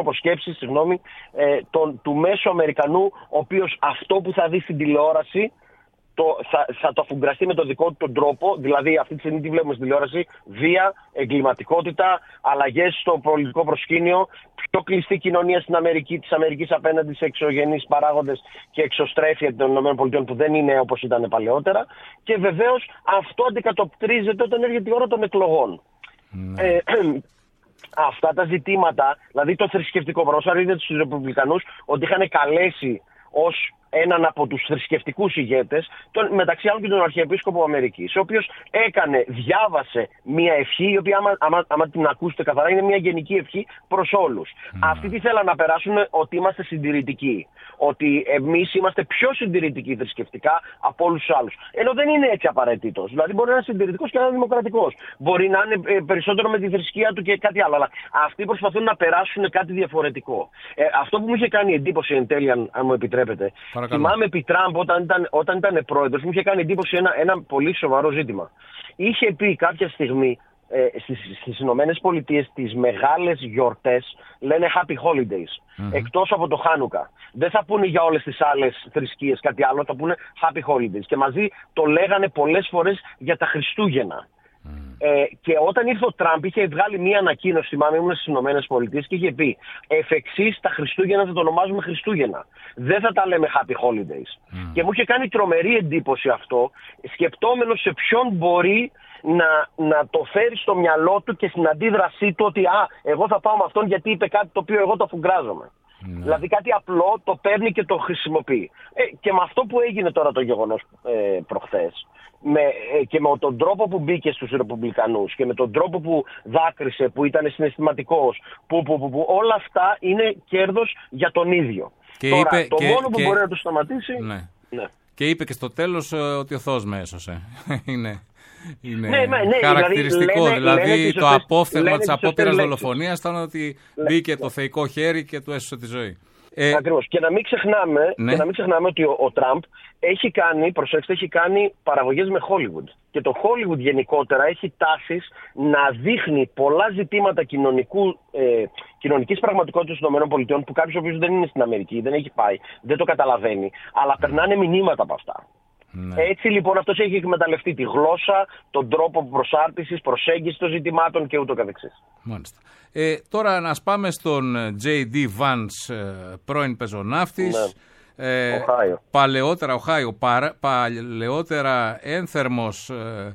Speaker 4: του μέσου Αμερικανού, ο οποίος αυτό που θα δει στην τηλεόραση θα το αφουγκραστεί με τον δικό του τον τρόπο. Δηλαδή αυτή τη στιγμή τι βλέπουμε στην τηλεόραση? Βία, εγκληματικότητα, αλλαγές στο πολιτικό προσκήνιο, πιο κλειστή κοινωνία στην Αμερική, της Αμερικής απέναντι σε εξωγενείς παράγοντες και εξωστρέφεια των ΗΠΑ που δεν είναι όπως ήταν παλαιότερα. Και βεβαίως αυτό αντικατοπτρίζεται όταν έρχεται η ώρα των εκλογών. Αυτά τα ζητήματα, δηλαδή το θρησκευτικό πρόσωπο, είδε στους Ρεπουμπλικανούς ότι είχαν καλέσει ως έναν από τους θρησκευτικούς ηγέτες, μεταξύ άλλων και τον Αρχιεπίσκοπο Αμερικής, ο οποίος διάβασε μια ευχή, η οποία άμα την ακούσετε καθαρά είναι μια γενική ευχή προς όλους. Αυτοί τι θέλαν να περάσουν? Ότι είμαστε συντηρητικοί. Ότι εμείς είμαστε πιο συντηρητικοί θρησκευτικά από όλους τους άλλους. Ενώ δεν είναι έτσι απαραίτητος. Δηλαδή μπορεί να είναι συντηρητικός και να είναι δημοκρατικός. Μπορεί να είναι περισσότερο με τη θρησκεία του και κάτι άλλο. Αλλά αυτοί προσπαθούν να περάσουν κάτι διαφορετικό. Αυτό που μου είχε κάνει εντύπωση εν τέλει, αν μου επιτρέπετε. Θυμάμαι επί Τραμπ όταν ήταν πρόεδρος, μου είχε κάνει εντύπωση ένα πολύ σοβαρό ζήτημα. Είχε πει κάποια στιγμή στις Ηνωμένες Πολιτείες τις μεγάλες γιορτές λένε Happy Holidays, εκτός από το Χάνουκα. Δεν θα πούνε για όλες τις άλλες θρησκείες κάτι άλλο, θα πούνε Happy Holidays. Και μαζί το λέγανε πολλές φορές για τα Χριστούγεννα. Και όταν ήρθε ο Τραμπ είχε βγάλει μία ανακοίνωση, θυμάμαι, ήμουν στις Ηνωμένες Πολιτείες, και είχε πει εφ' εξής τα Χριστούγεννα θα το ονομάζουμε Χριστούγεννα. Δεν θα τα λέμε Happy Holidays. Και μου είχε κάνει τρομερή εντύπωση αυτό, σκεπτόμενος σε ποιον μπορεί να το φέρει στο μυαλό του και στην αντίδρασή του ότι εγώ θα πάω με αυτόν γιατί είπε κάτι το οποίο εγώ το αφουγκράζομαι. Δηλαδή κάτι απλό το παίρνει και το χρησιμοποιεί. Και με αυτό που έγινε τώρα το γεγονός προχθές, και με τον τρόπο που μπήκε στους Ρεπουμπλικανούς και με τον τρόπο που δάκρυσε, που ήταν συναισθηματικός, που όλα αυτά είναι κέρδος για τον ίδιο.
Speaker 1: Και
Speaker 4: τώρα, το μόνο που μπορεί να το σταματήσει...
Speaker 1: Ναι. Και είπε και στο τέλος ότι ο Θεός με έσωσε. Είναι
Speaker 4: ναι,
Speaker 1: χαρακτηριστικό. Δηλαδή το απόφθεγμα της απότερας
Speaker 4: δολοφονίας
Speaker 1: ήταν ότι μπήκε το θεϊκό χέρι και του έσωσε τη ζωή.
Speaker 4: Ακριβώς. Και να μην ξεχνάμε ότι ο Τραμπ έχει κάνει παραγωγές με Hollywood. Και το Hollywood γενικότερα έχει τάσεις να δείχνει πολλά ζητήματα κοινωνικής πραγματικότητας των ΗΠΑ που κάποιος ο οποίος δεν είναι στην Αμερική, δεν έχει πάει, δεν το καταλαβαίνει, αλλά περνάνε μηνύματα από αυτά. Ναι. Έτσι λοιπόν αυτός έχει εκμεταλλευτεί τη γλώσσα, τον τρόπο προσάρτησης, προσέγγισης των ζητημάτων και ούτω καθεξής.
Speaker 1: Μάλιστα. Τώρα να πάμε στον J.D. Vance, πρώην πεζοναύτης, παλαιότερα ένθερμος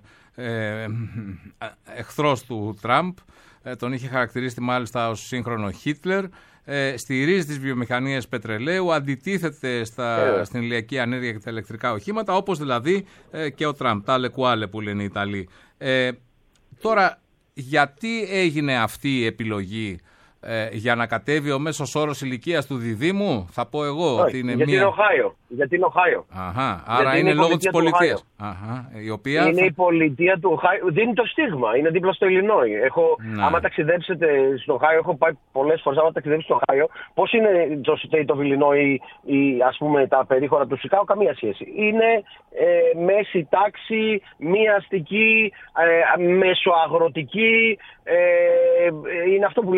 Speaker 1: εχθρός του Τραμπ, τον είχε χαρακτηρίσει μάλιστα ως σύγχρονο Χίτλερ. Στηρίζει τις βιομηχανίες πετρελαίου, αντιτίθεται στην ηλιακή ανέργεια και τα ηλεκτρικά οχήματα, όπως δηλαδή και ο Τραμπ, τα λεκουάλε που λένε οι Ιταλοί. Τώρα, γιατί έγινε αυτή η επιλογή? Για να κατέβει ο μέσος όρος ηλικίας του διδήμου, θα πω εγώ.
Speaker 4: Όχι,
Speaker 1: ότι είναι
Speaker 4: γιατί είναι Οχάιο.
Speaker 1: Άρα είναι λόγω της πολιτείας. Η οποία
Speaker 4: είναι η πολιτεία του Οχάιο. Δίνει το στίγμα. Είναι δίπλα στο Illinois. Άμα ταξιδέψετε στο Οχάιο, έχω πάει πολλές φορές. Άμα ταξιδέψετε στο Οχάιο, πώς είναι το State of Illinois ή ας πούμε τα περίχωρα του Σικάγο? Καμία σχέση. Είναι μέση τάξη, μη αστική, μεσοαγροτική. Είναι αυτό που λέμε στη Δύση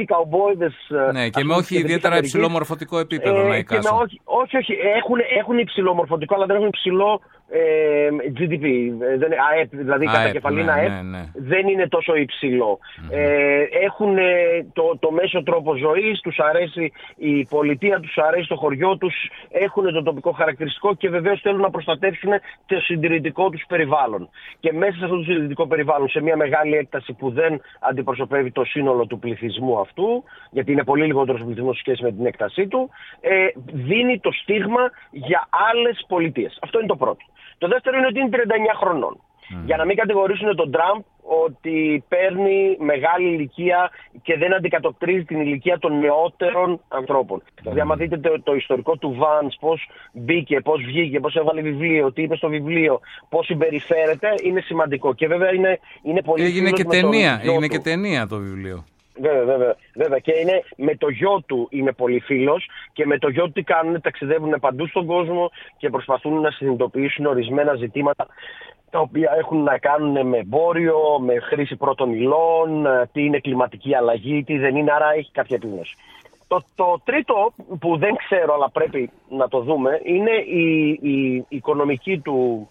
Speaker 4: οι καουμπόιδες.
Speaker 1: Ναι, και με όχι ιδιαίτερα υψηλό μορφωτικό επίπεδο να εικάσουν.
Speaker 4: Όχι, έχουν υψηλό μορφωτικό, αλλά δεν έχουν υψηλό GDP, ΑΕΠ, δηλαδή κατά κεφαλήν ΑΕΠ, δεν είναι τόσο υψηλό. Έχουν το μέσο τρόπο ζωής, τους αρέσει η πολιτεία, τους αρέσει το χωριό τους, έχουν το τοπικό χαρακτηριστικό και βεβαίως θέλουν να προστατεύσουν το συντηρητικό τους περιβάλλον. Και μέσα σε αυτό το συντηρητικό περιβάλλον, σε μια μεγάλη έκταση που δεν αντιπροσωπεύει το σύνολο του πληθυσμού αυτού, γιατί είναι πολύ λιγότερος πληθυσμός σε σχέση με την έκτασή του, δίνει το στίγμα για άλλες πολιτείες. Αυτό είναι το πρώτο. Το δεύτερο είναι ότι είναι 39 χρονών. Για να μην κατηγορήσουν τον Τραμπ ότι παίρνει μεγάλη ηλικία και δεν αντικατοπτρίζει την ηλικία των νεότερων ανθρώπων. Δηλαδή, άμα δείτε το ιστορικό του Vance, πώς μπήκε, πώς βγήκε, πώς έβαλε βιβλίο, τι είπε στο βιβλίο, πώς συμπεριφέρεται, είναι σημαντικό. Και βέβαια είναι πολύ σημαντικό.
Speaker 1: Έγινε και ταινία το βιβλίο.
Speaker 4: Βέβαια. Και με το γιο του είναι πολύ φίλος και με το γιο του τι κάνουν, ταξιδεύουν παντού στον κόσμο και προσπαθούν να συνειδητοποιήσουν ορισμένα ζητήματα τα οποία έχουν να κάνουν με εμπόριο, με χρήση πρώτων υλών, τι είναι κλιματική αλλαγή, τι δεν είναι, άρα έχει κάποια επίγνωση. Το τρίτο που δεν ξέρω αλλά πρέπει να το δούμε είναι η οικονομική του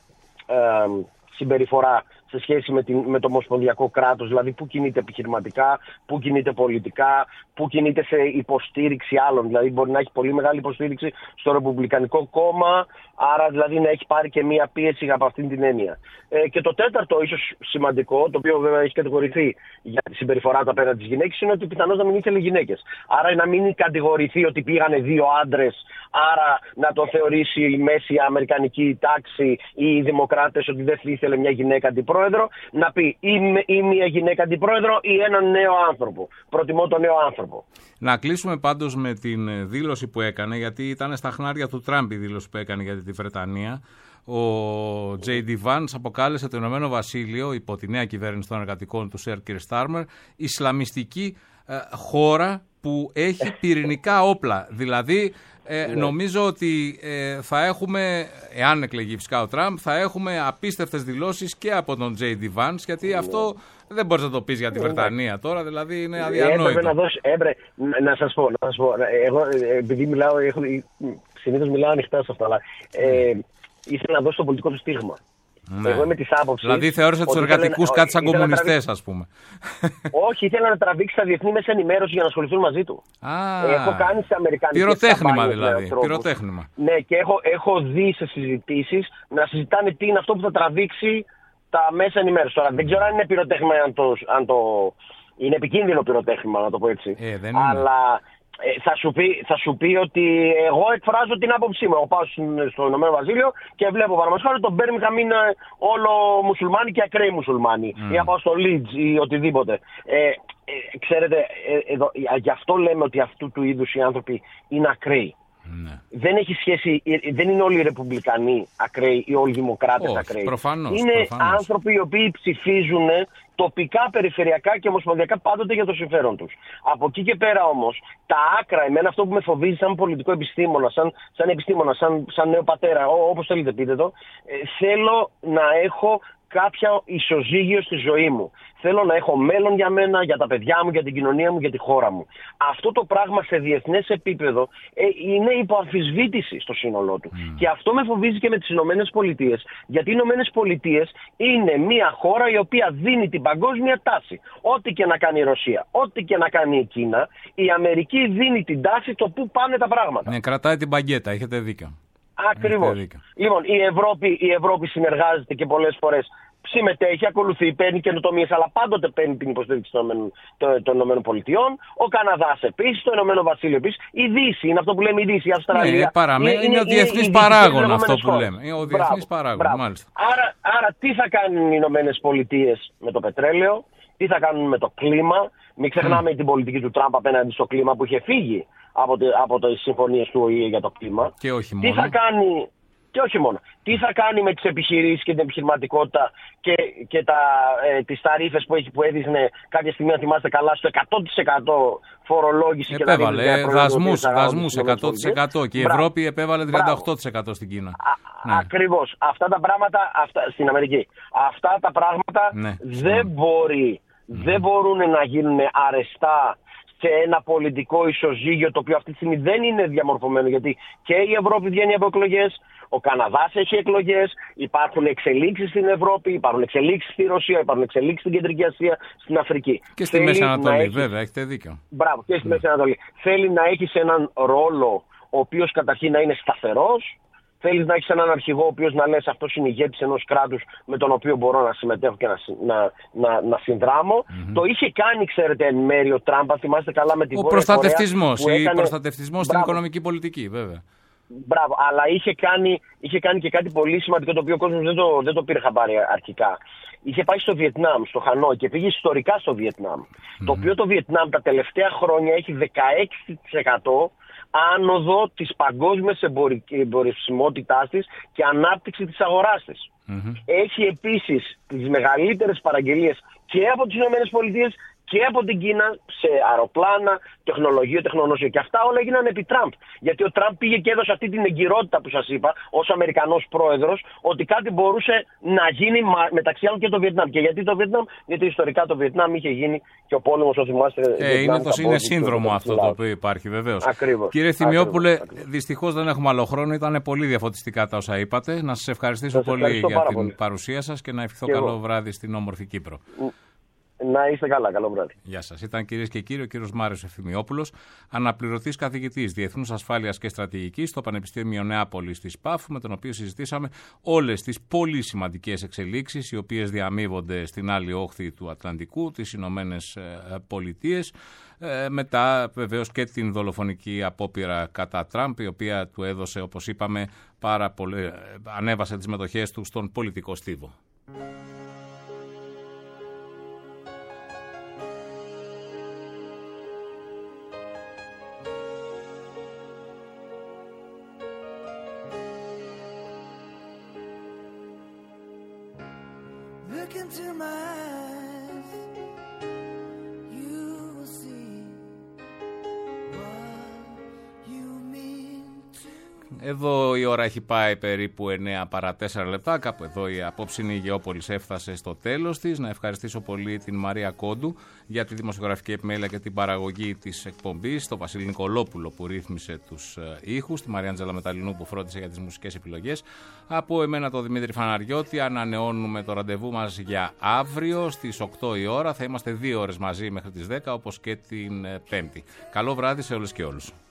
Speaker 4: συμπεριφορά σε σχέση με το ομοσπονδιακό κράτος, δηλαδή πού κινείται επιχειρηματικά, πού κινείται πολιτικά, πού κινείται σε υποστήριξη άλλων. Δηλαδή μπορεί να έχει πολύ μεγάλη υποστήριξη στο Ρεπουμπλικανικό κόμμα, άρα δηλαδή να έχει πάρει και μία πίεση από αυτήν την έννοια. Και το τέταρτο, ίσως σημαντικό, το οποίο βέβαια έχει κατηγορηθεί για τη συμπεριφορά του απέναντι στις γυναίκες, είναι ότι πιθανώς να μην ήθελε γυναίκες. Άρα να μην κατηγορηθεί ότι πήγανε δύο άντρες, άρα να το θεωρήσει η μέση αμερικανική τάξη ή οι δημοκράτες ότι δεν ήθελε μια γυναίκα αντιπρόεδρο, να πει ή μια γυναίκα αντιπρόεδρο ή έναν νέο άνθρωπο. Προτιμώ τον νέο άνθρωπο.
Speaker 1: Να κλείσουμε πάντως με την δήλωση που έκανε, γιατί ήταν στα χνάρια του Τραμπ η δήλωση που έκανε για τη Βρετανία. Ο J.D. Vance αποκάλεσε το Ηνωμένο Βασίλειο, υπό τη νέα κυβέρνηση των εργατικών του Σερ Κίρ Στάρμερ, Ισλαμιστική χώρα που έχει πυρηνικά όπλα. Δηλαδή, νομίζω ότι θα έχουμε, εάν εκλεγεί φυσικά ο Τραμπ, θα έχουμε απίστευτες δηλώσεις και από τον J.D. Vance, γιατί αυτό δεν μπορείς να το πεις για τη Βρετανία τώρα, δηλαδή είναι αδιανόητο.
Speaker 4: Να σας πω, εγώ επειδή συνήθως μιλάω ανοιχτά σε αυτά, αλλά ήθελα να δώσω το πολιτικό του στίγμα.
Speaker 1: Ναι.
Speaker 4: Εγώ είμαι της άποψης.
Speaker 1: Δηλαδή θεώρησε τους εργατικούς κάτι σαν κομμουνιστές, ας πούμε.
Speaker 4: Όχι, ήθελα να τραβήξει τα διεθνή μέσα ενημέρωση για να ασχοληθούν μαζί του. Έχω κάνει σε αμερικανικές
Speaker 1: πυροτέχνημα δηλαδή. Πυροτέχνημα.
Speaker 4: Ναι, και έχω δει σε συζητήσεις να συζητάνε τι είναι αυτό που θα τραβήξει τα μέσα ενημέρωση. Τώρα δεν ξέρω αν είναι πυροτέχνημα, αν το είναι επικίνδυνο πυροτέχνημα, να το πω έτσι. Αλλά θα σου πει ότι εγώ εκφράζω την άποψή μου. Εγώ πάω στο Ηνωμένο Βασίλειο και βλέπω παραδείγματος το Μπέρμιγχαμ είναι όλο μουσουλμάνοι και ακραίοι μουσουλμάνοι. Ή να πάω στο Λίτζ ή οτιδήποτε. Ξέρετε, γι' αυτό λέμε ότι αυτού του είδους οι άνθρωποι είναι ακραίοι. Ναι. Δεν έχει σχέση, δεν είναι όλοι οι Ρεπουμπλικανοί ακραίοι ή όλοι οι Δημοκράτες ακραίοι. Είναι άνθρωποι οι οποίοι ψηφίζουν τοπικά, περιφερειακά και ομοσπονδιακά πάντοτε για το συμφέρον τους. Από εκεί και πέρα όμως, τα άκρα, εμένα αυτό που με φοβίζει σαν πολιτικό επιστήμονα, σαν επιστήμονα, σαν νέο πατέρα, όπως θέλετε πείτε το, θέλω να έχω κάποια ισοζύγιο στη ζωή μου. Θέλω να έχω μέλλον για μένα, για τα παιδιά μου, για την κοινωνία μου, για τη χώρα μου. Αυτό το πράγμα σε διεθνές επίπεδο είναι υπό αμφισβήτηση στο σύνολό του. Και αυτό με φοβίζει και με τις Ηνωμένες Πολιτείες. Γιατί οι Ηνωμένες Πολιτείες είναι μια χώρα η οποία δίνει την παγκόσμια τάση. Ό,τι και να κάνει η Ρωσία, ό,τι και να κάνει η Κίνα, η Αμερική δίνει την τάση το πού πάνε τα πράγματα.
Speaker 1: Ναι, κρατάει την μπαγκέτα, έχετε δίκιο.
Speaker 4: Ακριβώς. Λοιπόν, η Ευρώπη συνεργάζεται και πολλές φορές συμμετέχει, ακολουθεί, παίρνει καινοτομίες, αλλά πάντοτε παίρνει την υποστήριξη των ΗΠΑ. Ο Καναδάς επίσης, το Ηνωμένο Βασίλειο επίσης. Η Δύση, είναι αυτό που λέμε η Δύση, η Αυστραλία.
Speaker 1: Είναι ο διεθνής παράγων αυτό που λέμε. Είναι ο διεθνής παράγων, μάλιστα.
Speaker 4: Άρα τι θα κάνουν οι Ηνωμένες Πολιτείες με το πετρέλαιο, τι θα κάνουν με το κλίμα. Μην ξεχνάμε την πολιτική του Τραμπ απέναντι στο κλίμα που είχε φύγει από τις συμφωνίες του ΟΗΕ για το κλίμα.
Speaker 1: Και όχι μόνο.
Speaker 4: Τι θα κάνει. Και όχι μόνο. Τι θα κάνει με τις επιχειρήσεις και την επιχειρηματικότητα και τις ταρίφες που έδειχνε κάποια στιγμή, αν θυμάστε καλά, στο 100% φορολόγηση.
Speaker 1: Επέβαλε δασμούς 100% και η Ευρώπη επέβαλε 38% στην Κίνα.
Speaker 4: Ακριβώς. Αυτά τα πράγματα, στην Αμερική, αυτά τα πράγματα δεν μπορούν να γίνουν αρεστά σε ένα πολιτικό ισοζύγιο το οποίο αυτή τη στιγμή δεν είναι διαμορφωμένο, γιατί και η Ευρώπη βγαίνει από εκλογές, ο Καναδάς έχει εκλογές, υπάρχουν εξελίξεις στην Ευρώπη, υπάρχουν εξελίξεις στη Ρωσία, υπάρχουν εξελίξεις στην Κεντρική Ασία, στην Αφρική.
Speaker 1: Και στη Μέση Ανατολή, βέβαια, έχετε δίκιο.
Speaker 4: Μπράβο, και στη Μέση Ανατολή. Θέλει να έχεις έναν ρόλο ο οποίος καταρχήν να είναι σταθερός. Θέλεις να έχεις έναν αρχηγό ο οποίος να λες αυτός είναι ηγέτης ενός κράτους με τον οποίο μπορώ να συμμετέχω και να συνδράμω. Το είχε κάνει, ξέρετε, εν μέρει ο Τραμπ, αν θυμάστε καλά, με την
Speaker 1: Ο προστατευτισμός, προστατευτισμός στην οικονομική πολιτική, βέβαια.
Speaker 4: Μπράβο, αλλά είχε κάνει και κάτι πολύ σημαντικό, το οποίο ο κόσμος δεν το πήρε χαμπάρι αρχικά. Είχε πάει στο Βιετνάμ, στο Χανόι, και πήγε ιστορικά στο Βιετνάμ. Το οποίο το Βιετνάμ τα τελευταία χρόνια έχει 16% άνοδο της παγκόσμιας εμπορευσιμότητάς της και ανάπτυξη της αγοράς της. Έχει επίσης τις μεγαλύτερες παραγγελίες και από τις ΗΠΑ και από την Κίνα σε αεροπλάνα, τεχνολογία, τεχνογνωσία. Και αυτά όλα έγιναν επί Τραμπ. Γιατί ο Τραμπ πήγε και έδωσε αυτή την εγκυρότητα που σας είπα, ως Αμερικανός πρόεδρος, ότι κάτι μπορούσε να γίνει μεταξύ άλλων και το Βιετνάμ. Και γιατί το Βιετνάμ? Γιατί ιστορικά το Βιετνάμ είχε γίνει και ο πόλεμος, όσο θυμάστε.
Speaker 1: Είναι σύνδρομο αυτό το οποίο υπάρχει, βεβαίως. Κύριε Θυμιόπουλε, δυστυχώς δεν έχουμε άλλο χρόνο. Ήταν πολύ διαφωτιστικά τα όσα είπατε. Να σας ευχαριστήσω πολύ για την παρουσία σας και να ευχηθώ καλό βράδυ στην όμορφη Κύπρο.
Speaker 4: Να είστε καλά, καλό βράδυ.
Speaker 1: Γεια σας. Ήταν, κυρίες και κύριοι, ο κύριος Μάριος Ευθυμιόπουλος, αναπληρωτής καθηγητής Διεθνούς Ασφάλειας και Στρατηγικής στο Πανεπιστήμιο Νεάπολης της ΠΑΦ, με τον οποίο συζητήσαμε όλες τις πολύ σημαντικές εξελίξεις οι οποίες διαμείβονται στην άλλη όχθη του Ατλαντικού, τις Ηνωμένες Πολιτείες, μετά βεβαίως και την δολοφονική απόπειρα κατά Τραμπ, η οποία του έδωσε, όπως είπαμε, ανέβασε τις μετοχές του στον πολιτικό στίβο.
Speaker 3: Look into my eyes, you will see what you mean to.
Speaker 1: Εδώ η ώρα έχει πάει περίπου 9 παρά 4 λεπτά. Κάπου εδώ η απόψινη Γεώπολης έφτασε στο τέλος της. Να ευχαριστήσω πολύ την Μαρία Κόντου για τη δημοσιογραφική επιμέλεια και την παραγωγή της εκπομπής, τον Βασίλη Νικολόπουλο που ρύθμισε τους ήχους, τη Μαριάντζελα Μεταλλινού που φρόντισε για τις μουσικές επιλογές. Από εμένα τον Δημήτρη Φαναριώτη ανανεώνουμε το ραντεβού μας για αύριο στις 8 η ώρα. Θα είμαστε 2 ώρες μαζί μέχρι τις 10, όπως και την Πέμπτη. Καλό βράδυ σε όλες και όλους.